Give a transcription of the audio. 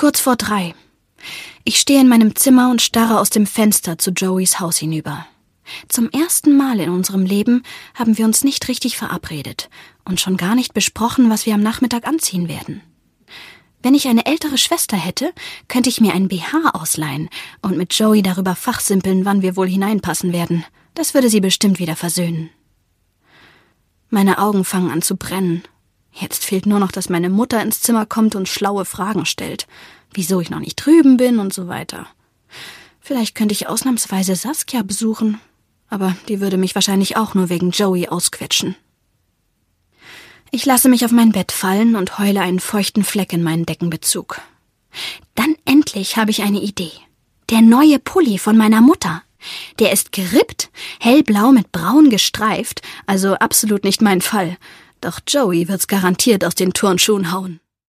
Kurz vor 3. Ich stehe in meinem Zimmer und starre aus dem Fenster zu Joeys Haus hinüber. Zum ersten Mal in unserem Leben haben wir uns nicht richtig verabredet und schon gar nicht besprochen, was wir am Nachmittag anziehen werden. Wenn ich eine ältere Schwester hätte, könnte ich mir einen BH ausleihen und mit Joey darüber fachsimpeln, wann wir wohl hineinpassen werden. Das würde sie bestimmt wieder versöhnen. Meine Augen fangen an zu brennen. Jetzt fehlt nur noch, dass meine Mutter ins Zimmer kommt und schlaue Fragen stellt. Wieso ich noch nicht drüben bin und so weiter. Vielleicht könnte ich ausnahmsweise Saskia besuchen, aber die würde mich wahrscheinlich auch nur wegen Joey ausquetschen. Ich lasse mich auf mein Bett fallen und heule einen feuchten Fleck in meinen Deckenbezug. Dann endlich habe ich eine Idee. Der neue Pulli von meiner Mutter. Der ist gerippt, hellblau mit braun gestreift, also absolut nicht mein Fall. Doch Joey wird's garantiert aus den Turnschuhen hauen.